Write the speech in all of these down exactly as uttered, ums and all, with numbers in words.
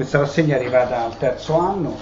questa rassegna è arrivata al terzo anno,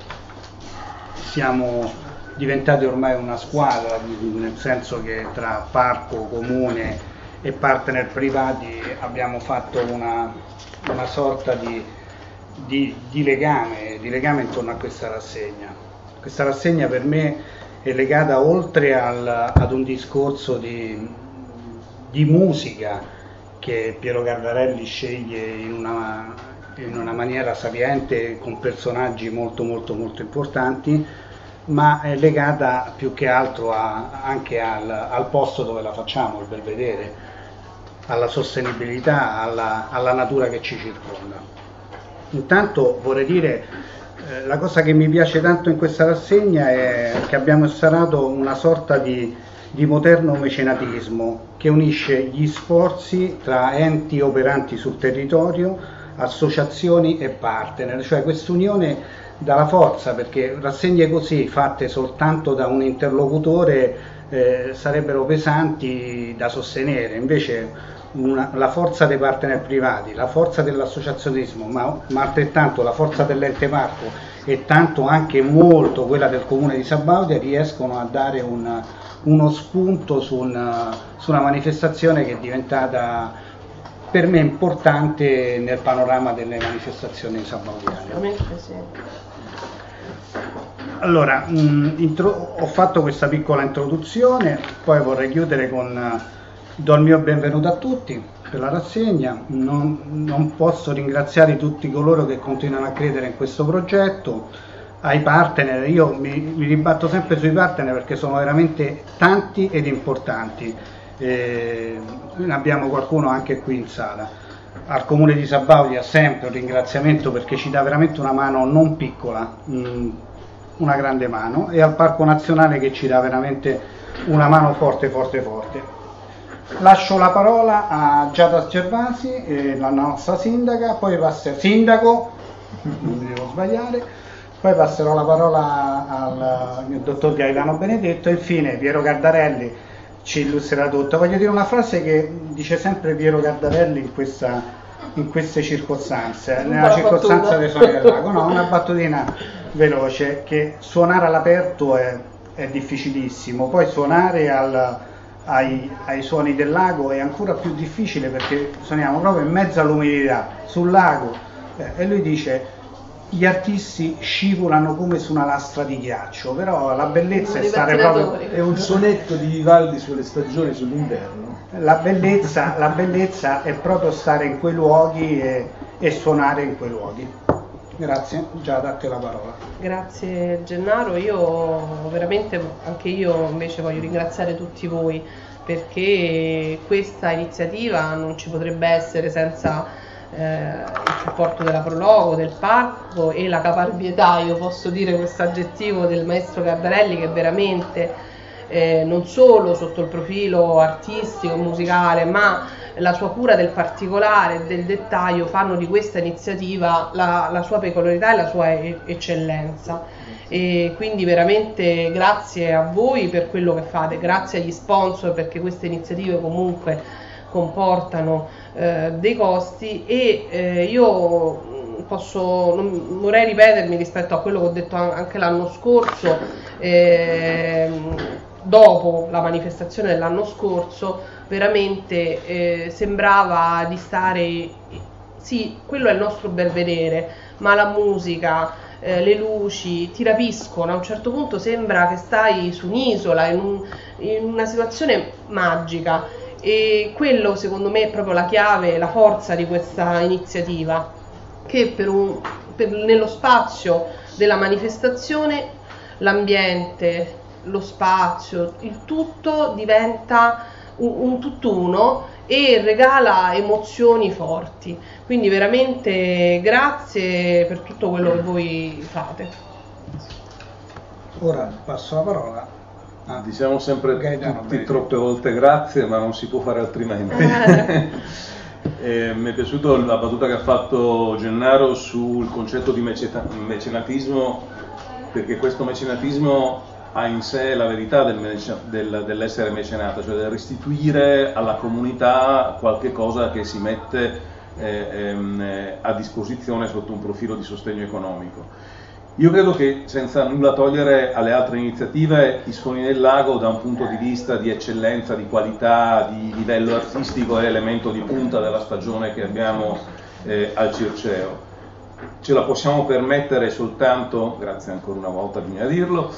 siamo diventati ormai una squadra, nel senso che tra parco, comune e partner privati abbiamo fatto una, una sorta di, di, di, legame, di legame intorno a questa rassegna. Questa rassegna per me è legata oltre al, ad un discorso di, di musica che Piero Gardarelli sceglie in una, in una maniera sapiente, con personaggi molto molto molto importanti, ma è legata più che altro a, anche al, al posto dove la facciamo, il Belvedere, alla sostenibilità, alla, alla natura che ci circonda. Intanto vorrei dire, eh, la cosa che mi piace tanto in questa rassegna è che abbiamo instaurato una sorta di, di moderno mecenatismo che unisce gli sforzi tra enti operanti sul territorio, associazioni e partner, cioè quest'unione dà la forza, perché rassegne così fatte soltanto da un interlocutore eh, sarebbero pesanti da sostenere. Invece una, la forza dei partner privati, la forza dell'associazionismo, ma, ma altrettanto la forza dell'ente parco e tanto anche molto quella del comune di Sabaudia riescono a dare un, uno spunto su una, su una manifestazione che è diventata per me importante nel panorama delle manifestazioni sabaudiane. Sì. Allora, mh, intro- ho fatto questa piccola introduzione, poi vorrei chiudere con do il mio benvenuto a tutti per la rassegna. Non, non posso ringraziare tutti coloro che continuano a credere in questo progetto, ai partner. Io mi, mi ribatto sempre sui partner perché sono veramente tanti ed importanti. Eh, abbiamo qualcuno anche qui in sala. Al comune di Sabaudia sempre un ringraziamento perché ci dà veramente una mano non piccola, mh, una grande mano, e al Parco Nazionale che ci dà veramente una mano forte forte forte. Lascio la parola a Giada Gervasi, eh, la nostra sindaca, poi passerò sindaco, non mi devo sbagliare, poi passerò la parola al, al dottor Gaetano Benedetto e infine Piero Gardarelli ci illustrerà tutto. Voglio dire una frase che dice sempre Piero Gardarelli in, questa, in queste circostanze, nella una circostanza battuta. dei suoni del lago, no, una battutina veloce, che suonare all'aperto è, è difficilissimo, poi suonare al, ai, ai suoni del lago è ancora più difficile perché suoniamo proprio in mezzo all'umidità, sul lago, eh, e lui dice gli artisti scivolano come su una lastra di ghiaccio, però la bellezza è stare proprio... È un sonetto di Vivaldi sulle stagioni, sull'inverno. La bellezza, la bellezza è proprio stare in quei luoghi e, e suonare in quei luoghi. Grazie, già date la parola. Grazie Gennaro, io veramente, anche io invece voglio ringraziare tutti voi perché questa iniziativa non ci potrebbe essere senza Eh, il supporto della Prologo, del parco e la caparbietà, io posso dire questo aggettivo, del maestro Gardarelli, che veramente eh, non solo sotto il profilo artistico e musicale, ma la sua cura del particolare e del dettaglio fanno di questa iniziativa la, la sua peculiarità e la sua eccellenza. E quindi veramente grazie a voi per quello che fate, grazie agli sponsor perché queste iniziative comunque comportano eh, dei costi e eh, io posso, non vorrei ripetermi rispetto a quello che ho detto anche l'anno scorso, eh, dopo la manifestazione dell'anno scorso veramente eh, sembrava di stare, sì, quello è il nostro Belvedere, ma la musica, eh, le luci ti rapiscono, a un certo punto sembra che stai su un'isola, in, un, in una situazione magica. E quello secondo me è proprio la chiave, la forza di questa iniziativa, che per un, per, nello spazio della manifestazione l'ambiente, lo spazio, il tutto diventa un, un tutt'uno e regala emozioni forti. Quindi veramente grazie per tutto quello che voi fate. Ora passo la parola. Ah, diciamo sempre Gaetano, tutti troppe volte grazie, ma non si può fare altrimenti. eh, mi è piaciuta la battuta che ha fatto Gennaro sul concetto di meceta- mecenatismo, perché questo mecenatismo ha in sé la verità del mece- del, dell'essere mecenata, cioè del restituire alla comunità qualche cosa che si mette eh, ehm, a disposizione sotto un profilo di sostegno economico. Io credo che, senza nulla togliere alle altre iniziative, i Suoni del Lago da un punto di vista di eccellenza, di qualità, di livello artistico è l'elemento di punta della stagione che abbiamo eh, al Circeo. Ce la possiamo permettere soltanto, grazie ancora una volta bisogna dirlo,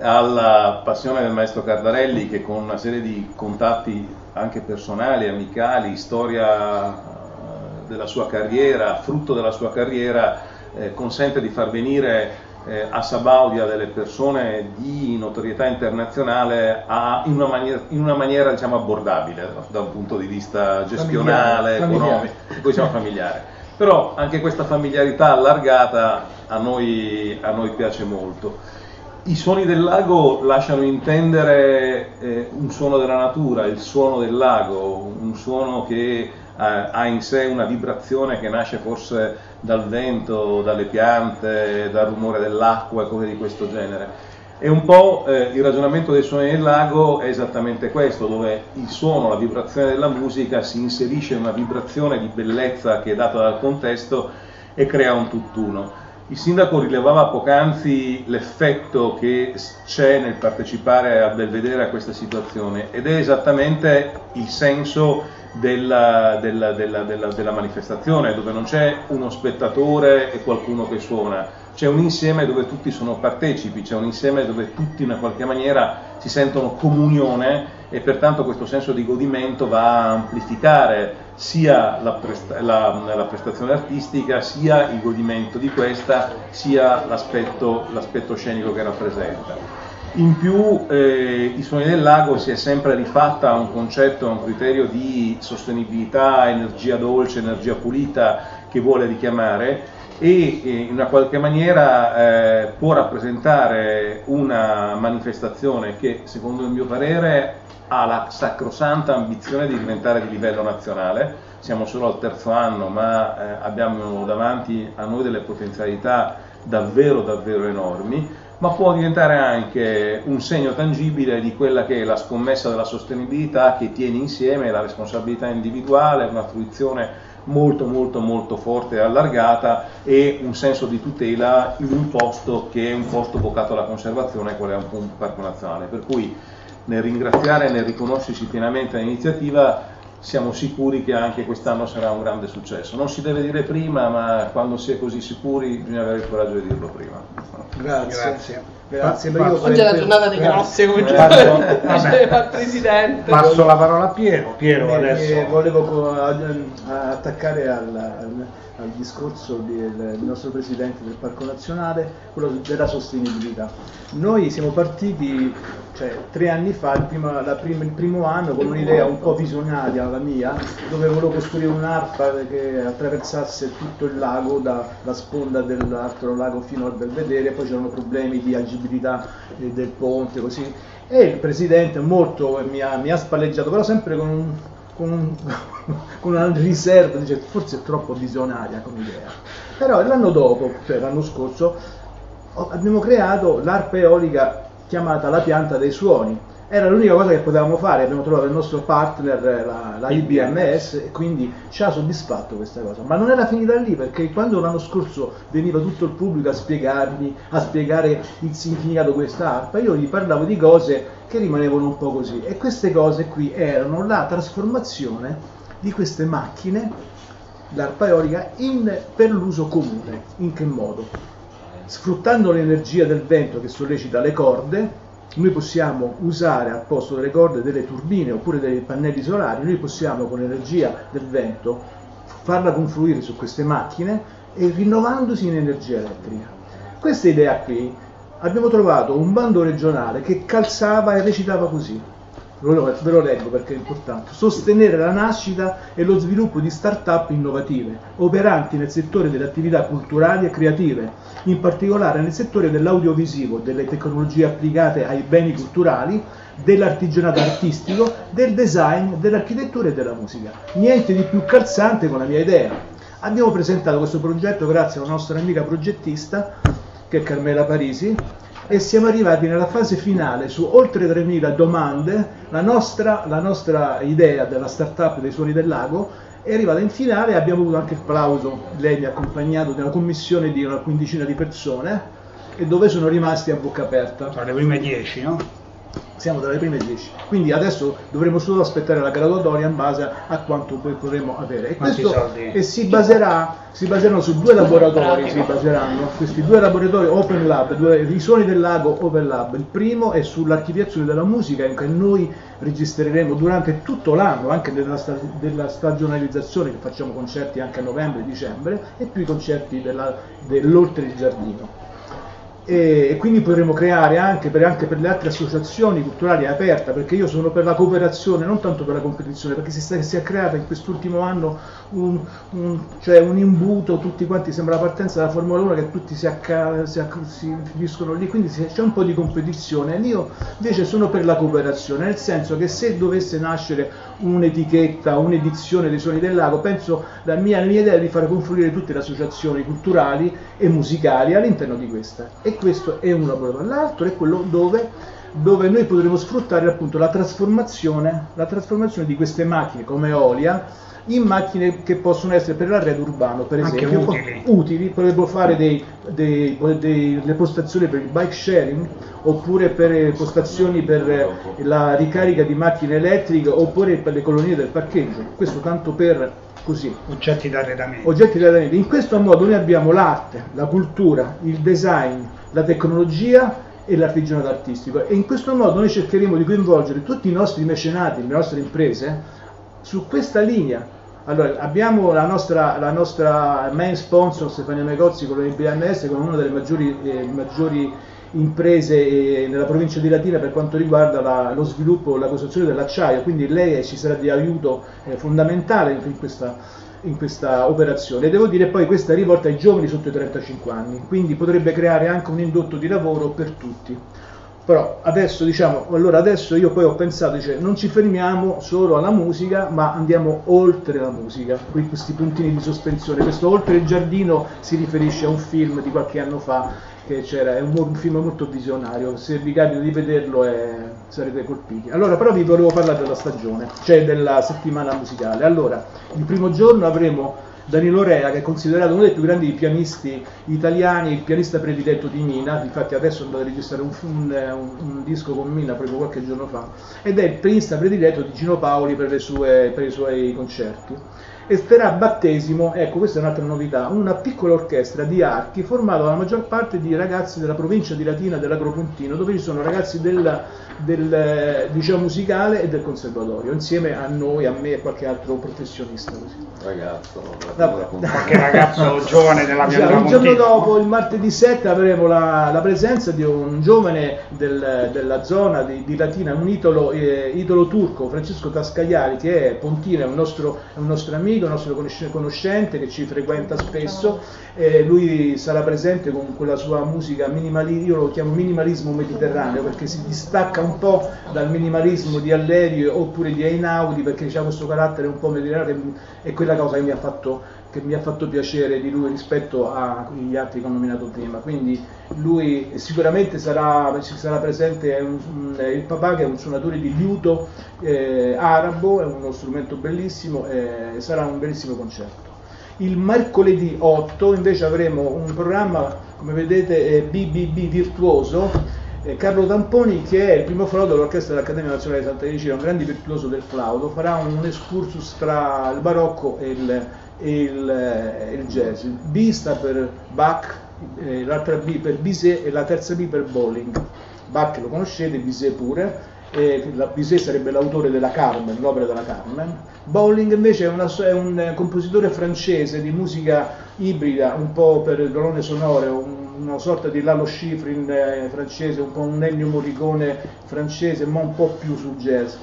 alla passione del maestro Cardarelli, che con una serie di contatti anche personali, amicali, storia della sua carriera, frutto della sua carriera, eh, consente di far venire eh, a Sabaudia delle persone di notorietà internazionale a, in, una maniera, in una maniera diciamo abbordabile da un punto di vista gestionale, familiare, economico, e poi diciamo familiare. Però anche questa familiarità allargata a noi, a noi piace molto. I Suoni del Lago lasciano intendere eh, un suono della natura, il suono del lago, un suono che eh, ha in sé una vibrazione che nasce forse dal vento, dalle piante, dal rumore dell'acqua e cose di questo genere. E un po' eh, il ragionamento dei Suoni del Lago è esattamente questo, dove il suono, la vibrazione della musica si inserisce in una vibrazione di bellezza che è data dal contesto e crea un tutt'uno. Il sindaco rilevava poc'anzi l'effetto che c'è nel partecipare al Belvedere a questa situazione, ed è esattamente il senso della, della, della, della, della manifestazione, dove non c'è uno spettatore e qualcuno che suona. C'è un insieme dove tutti sono partecipi, c'è un insieme dove tutti in una qualche maniera si sentono comunione, e pertanto questo senso di godimento va a amplificare sia la, presta- la, la prestazione artistica, sia il godimento di questa, sia l'aspetto, l'aspetto scenico che rappresenta. In più eh, i Suoni del Lago si è sempre rifatta a un concetto, a un criterio di sostenibilità, energia dolce, energia pulita che vuole richiamare, e in una qualche maniera eh, può rappresentare una manifestazione che, secondo il mio parere, ha la sacrosanta ambizione di diventare di livello nazionale. Siamo solo al terzo anno, ma eh, abbiamo davanti a noi delle potenzialità davvero davvero enormi, ma può diventare anche un segno tangibile di quella che è la scommessa della sostenibilità, che tiene insieme la responsabilità individuale, una fruizione molto molto molto forte e allargata, e un senso di tutela in un posto che è un posto vocato alla conservazione, qual è un, un parco nazionale. Per cui, nel ringraziare e nel riconoscersi pienamente all'iniziativa, siamo sicuri che anche quest'anno sarà un grande successo. Non si deve dire prima, ma quando si è così sicuri bisogna avere il coraggio di dirlo prima. Grazie. Grazie. Grazie. Pa- Io Oggi è la per- giornata dei grazie. grossi, come Passo- diceva il Presidente. Passo la parola a Piero. Piero Mi- mi adesso. volevo co- a- a- attaccare al, al, al discorso del, del nostro Presidente del Parco Nazionale, quello della sostenibilità. Noi siamo partiti cioè, tre anni fa, il primo, la prima, il primo anno, con un'idea un po' visionaria, la mia, dove volevo costruire un'arpa che attraversasse tutto il lago, da, la sponda dell'altro lago fino al Belvedere. Poi c'erano problemi di agibilità eh, del ponte, così. E il Presidente molto mi ha, mi ha spalleggiato, però sempre con un Con, un, con una riserva, dice forse è troppo visionaria come idea. Però l'anno dopo, cioè l'anno scorso, abbiamo creato l'arpa eolica chiamata La Pianta dei Suoni. Era l'unica cosa che potevamo fare, abbiamo trovato il nostro partner, la, la I B M S, e quindi ci ha soddisfatto questa cosa. Ma non era finita lì, perché quando l'anno scorso veniva tutto il pubblico a spiegarmi, a spiegare il significato di questa arpa, io gli parlavo di cose che rimanevano un po' così, e queste cose qui erano la trasformazione di queste macchine, l'arpa eolica, in, per l'uso comune. In che modo? Sfruttando l'energia del vento che sollecita le corde, noi possiamo usare al posto delle corde delle turbine oppure dei pannelli solari. Noi possiamo, con l'energia del vento, farla confluire su queste macchine e rinnovandosi in energia elettrica. Questa idea qui, abbiamo trovato un bando regionale che calzava e recitava così. Ve lo leggo perché è importante. Sostenere la nascita e lo sviluppo di start-up innovative, operanti nel settore delle attività culturali e creative, in particolare nel settore dell'audiovisivo, delle tecnologie applicate ai beni culturali, dell'artigianato artistico, del design, dell'architettura e della musica. Niente di più calzante con la mia idea. Abbiamo presentato questo progetto grazie a una nostra amica progettista, che è Carmela Parisi, e siamo arrivati nella fase finale su oltre tremila domande. La nostra, la nostra idea della startup dei Suoni del Lago È arrivata in finale e abbiamo avuto anche il plauso, lei mi ha accompagnato nella commissione di una quindicina di persone e dove sono rimasti a bocca aperta. Tra le prime dieci, no? Siamo tra le prime dieci, quindi adesso dovremo solo aspettare la graduatoria in base a quanto poi potremo avere. E, questo, e si baserà, si baseranno su due laboratori, si baseranno, questi due laboratori Open Lab, due, i suoni del lago Open Lab. Il primo è sull'archiviazione della musica che noi registreremo durante tutto l'anno, anche nella, sta, della stagionalizzazione, che facciamo concerti anche a novembre e dicembre, e più i concerti della, dell'oltre il giardino. E quindi potremo creare anche per, anche per le altre associazioni culturali aperta, perché io sono per la cooperazione, non tanto per la competizione, perché si, sta, si è creata in quest'ultimo anno un, un, cioè un imbuto, tutti quanti, sembra la partenza della Formula uno, che tutti si, acca, si, acca, si finiscono lì, quindi c'è un po' di competizione. Io invece sono per la cooperazione, nel senso che se dovesse nascere un'etichetta, un'edizione dei Suoni del Lago, penso la mia, la mia idea è di far confluire tutte le associazioni culturali e musicali all'interno di questa. E questo è un laboratorio. L'altro è quello dove, dove noi potremo sfruttare appunto la trasformazione, la trasformazione di queste macchine come Eolia in macchine che possono essere per l'arredo urbano, per esempio, anche utili. utili, potremmo fare dei, dei, dei, delle postazioni per il bike sharing, oppure per postazioni per la ricarica di macchine elettriche, oppure per le colonie del parcheggio. Questo tanto per così. Oggetti d'arredamento. Oggetti d'arredamento. In questo modo noi abbiamo l'arte, la cultura, il design, la tecnologia e l'artigianato artistico, e in questo modo noi cercheremo di coinvolgere tutti i nostri mecenati, le nostre imprese su questa linea. Allora, abbiamo la nostra, la nostra main sponsor Stefania Megozzi con l'I B M S, con una delle maggiori, eh, maggiori imprese eh, nella provincia di Latina per quanto riguarda la, lo sviluppo e la costruzione dell'acciaio, quindi lei ci sarà di aiuto eh, fondamentale in questa, in questa operazione. E devo dire poi questa è rivolta ai giovani sotto i trentacinque anni, quindi potrebbe creare anche un indotto di lavoro per tutti. Però adesso diciamo, allora adesso io poi ho pensato, dice, non ci fermiamo solo alla musica, ma andiamo oltre la musica, qui questi puntini di sospensione. Questo Oltre il giardino si riferisce a un film di qualche anno fa che c'era, è un, un film molto visionario, se vi capita di vederlo eh, sarete colpiti. Allora però vi volevo parlare della stagione, cioè della settimana musicale. Allora, il primo giorno avremo Danilo Rea, che è considerato uno dei più grandi pianisti italiani, il pianista prediletto di Mina, infatti adesso è andato a registrare un, un, un, un disco con Mina proprio qualche giorno fa, ed è il pianista prediletto di Gino Paoli per, le sue, per i suoi concerti. E starà a battesimo, ecco questa è un'altra novità, una piccola orchestra di archi formata dalla maggior parte di ragazzi della provincia di Latina dell'Agropontino, dove ci sono ragazzi del, del liceo musicale e del conservatorio, insieme a noi, a me e qualche altro professionista. Così. Ragazzo, qualche ragazzo giovane della mia cioè, il giorno dopo, il martedì sette, avremo la, la presenza di un giovane del, della zona di, di Latina, un italo, eh, italo turco, Francesco Tascagliari, che è pontino, è un nostro, è un nostro amico, un nostro conoscente che ci frequenta spesso. Eh, lui sarà presente con quella sua musica minimalismo, io lo chiamo minimalismo mediterraneo, perché si distacca un po' dal minimalismo di Allerio oppure di Einaudi, perché ha questo carattere un po' mediterraneo, che è quella cosa che mi ha fatto, che mi ha fatto piacere di lui rispetto agli altri che ho nominato prima. Quindi lui sicuramente sarà, ci sarà presente un, un, il papà, che è un suonatore di liuto eh, arabo, è uno strumento bellissimo, e sarà un bellissimo concerto. Il mercoledì otto invece avremo un programma, come vedete, eh, B B B virtuoso. Eh, Carlo Tamponi, che è il primo flauto dell'Orchestra dell'Accademia Nazionale di Santa Lucia, un grande virtuoso del flauto, farà un, un excursus tra il barocco e il, e il, e il jazz. Il B sta per Bach, eh, l'altra B per Bizet e la terza B per Bolling. Bach lo conoscete, Bizet pure. E la Bizet sarebbe l'autore della Carmen, l'opera della Carmen. Bolling invece è, una, è un compositore francese di musica ibrida, un po' per colonne sonore, un, una sorta di Lalo Schifrin eh, francese, un po' un Ennio Morricone francese, ma un po' più sul jazz.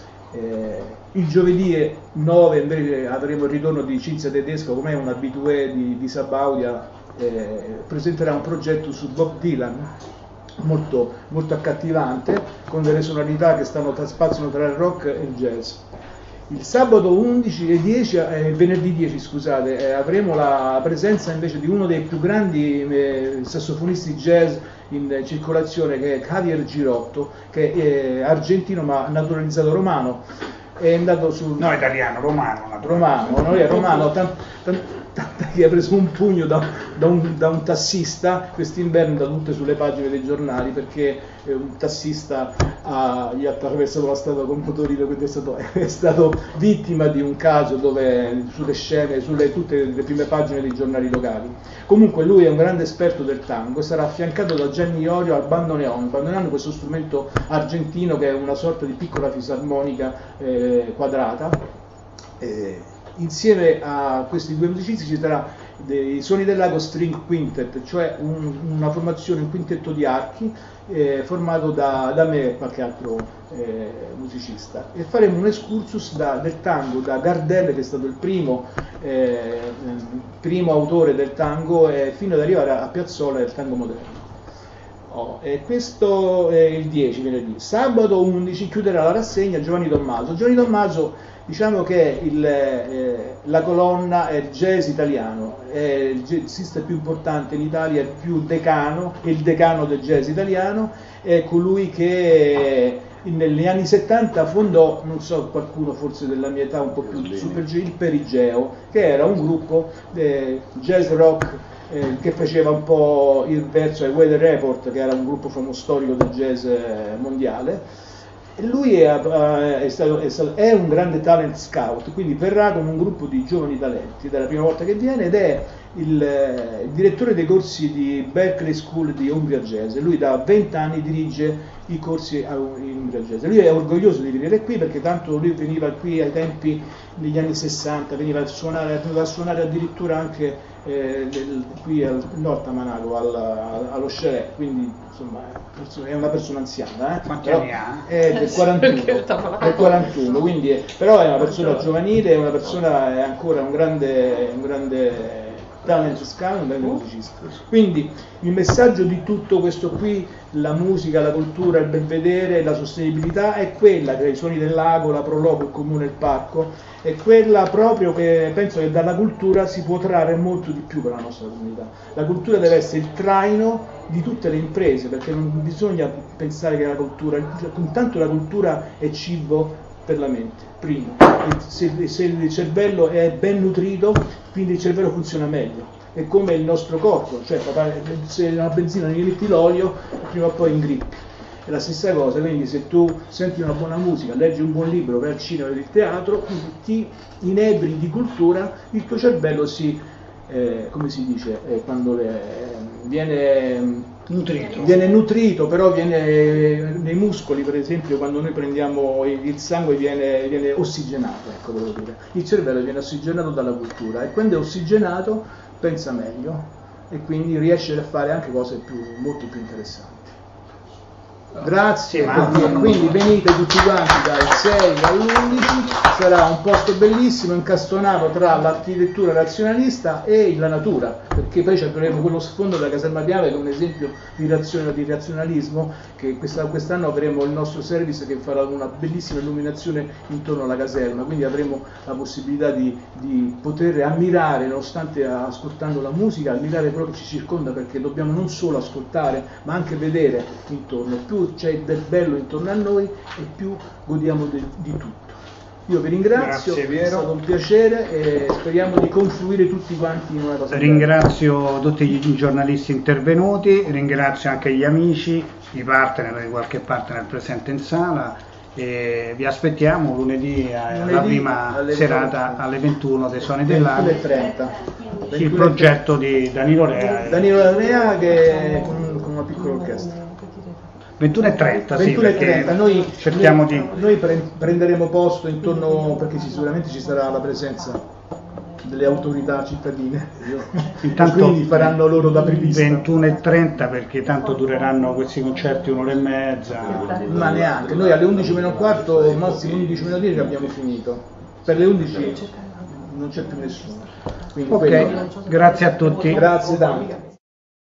Eh, il giovedì nove invece avremo il ritorno di Cinzia Tedesco, come è un abitué di, di Sabaudia, eh, presenterà un progetto su Bob Dylan, molto, molto accattivante, con delle sonorità che stanno tra, spaziano tra il rock e il jazz. Il sabato undici e dieci, eh, venerdì dieci scusate, eh, avremo la presenza invece di uno dei più grandi eh, sassofonisti jazz in eh, circolazione, che è Javier Girotto, che è argentino ma naturalizzato romano. è andato sul... No, italiano, romano. Romano, non è romano, tant, tant, tant, che ha preso un pugno da, da, un, da un tassista quest'inverno, da tutte sulle pagine dei giornali, perché un tassista ha, gli ha attraversato la strada con motorino, quindi è stato, è stato vittima di un caso dove sulle scene, sulle tutte le prime pagine dei giornali locali. Comunque lui è un grande esperto del tango, sarà affiancato da Gianni Iorio al bandoneon. Il bandoneon è questo strumento argentino che è una sorta di piccola fisarmonica eh, quadrata. Eh, insieme a questi due musicisti ci sarà dei Suoni del Lago String Quintet, cioè un, una formazione, un quintetto di archi eh, formato da, da me e qualche altro eh, musicista, e faremo un excursus da, del tango da Gardel, che è stato il primo, eh, primo autore del tango, eh, fino ad arrivare a Piazzolla e il tango moderno. Oh, e questo è il dieci, venerdì. Sabato undici chiuderà la rassegna Giovanni Tommaso. Giovanni Tommaso, diciamo che il, eh, la colonna è il jazz italiano, è il jazzista più importante in Italia, è il più decano, è il decano del jazz italiano, è colui che negli anni settanta fondò, non so, qualcuno forse della mia età un po' più super, il Perigeo, che era un gruppo eh, jazz rock eh, che faceva un po' il verso ai Weather Report, che era un gruppo famoso storico del jazz eh, mondiale. E lui è, è, stato, è, stato, è un grande talent scout, quindi verrà con un gruppo di giovani talenti, ed è la prima volta che viene, ed è il, il direttore dei corsi di Berkeley School di Umbria Jazz. Lui da venti anni dirige i corsi in Umbria Jazz. Lui è orgoglioso di venire qui perché tanto lui veniva qui ai tempi degli anni sessanta, veniva a suonare, a suonare addirittura anche eh, del, qui al nord a Manago, al, allo Chalet, quindi insomma è una persona anziana. Eh? Quanti anni ha? È del quarantuno, del quarantuno, quindi è, però è una persona giovanile, è una persona, è ancora un grande, un grande talent scout, un grande musicista. Quindi il messaggio di tutto questo qui, la musica, la cultura, il belvedere, la sostenibilità, è quella che i Suoni del Lago, la Prologo, il Comune, il Parco, è quella proprio che penso che dalla cultura si può trarre molto di più per la nostra comunità. La cultura deve essere il traino di tutte le imprese, perché non bisogna pensare che la cultura, intanto la cultura è cibo per la mente, primo. Se, se il cervello è ben nutrito, quindi il cervello funziona meglio. È come il nostro corpo, cioè se una benzina non gli metti l'olio, prima o poi ingrippi. È la stessa cosa, quindi se tu senti una buona musica, leggi un buon libro, vai al cinema, vai al teatro, ti inebri di cultura, il tuo cervello si, eh, come si dice, eh, quando le, viene... Nutrito. Viene nutrito, però viene nei muscoli, per esempio, quando noi prendiamo il sangue viene, viene ossigenato, ecco, volevo dire. Il cervello viene ossigenato dalla cultura e quando è ossigenato pensa meglio e quindi riesce a fare anche cose più, molto più interessanti. Grazie, quindi venite tutti quanti dal sei all'undici, sarà un posto bellissimo incastonato tra l'architettura razionalista e la natura, perché poi avremo quello sfondo della Caserma Piave che è un esempio di, razione, di razionalismo, che questa, quest'anno avremo il nostro service che farà una bellissima illuminazione intorno alla caserma, quindi avremo la possibilità di, di poter ammirare, nonostante ascoltando la musica, ammirare quello che ci circonda, perché dobbiamo non solo ascoltare ma anche vedere intorno. Più c'è del bello intorno a noi e più godiamo de, di tutto. Io vi ringrazio, Grazie, è stato un piacere e speriamo di confluire tutti quanti in una cosa bella. Ringrazio tutti i giornalisti intervenuti, ringrazio anche gli amici, i partner, di qualche partner presente in sala, e vi aspettiamo lunedì alla prima alle serata alle ventuno dei Suoni del Lago, ventuno e trenta. il progetto di Danilo Rea. Danilo Rea che con, con una piccola orchestra. ventuno e trenta, sì, ventuno e trenta. Noi cerchiamo noi, di... Noi pre prenderemo posto intorno, perché sicuramente ci sarà la presenza delle autorità cittadine. Intanto quindi faranno loro da prevista. ventuno e trenta, perché tanto dureranno questi concerti un'ora e mezza. Ma neanche, noi alle undici meno un quarto, massimo undici meno dieci abbiamo finito. Per le undici non c'è più nessuno. Quindi ok, quello... grazie a tutti. Grazie tanto.